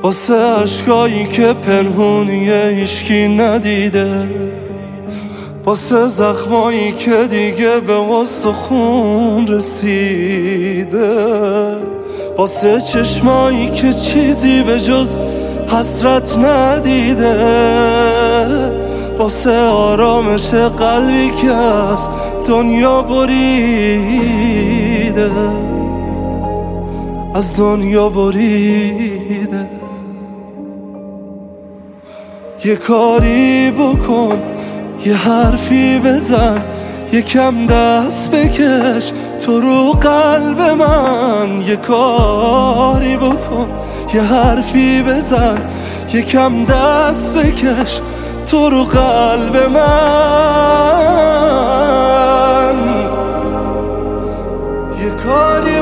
واسه عشقایی که پنهونیه هیچکی ندیده، واسه زخمایی که دیگه به واسه خون رسیده، واسه چشمایی که چیزی به جز حسرت ندیده، واسه آرامش قلبی که از دنیا بریده، از دنیا بریده. یه کاری بکن، یه حرفی بزن، یکم دست بکش تو رو قلب من. یه کاری بکن، یه حرفی بزن، یکم دست بکش تو رو قلب من. یه کاری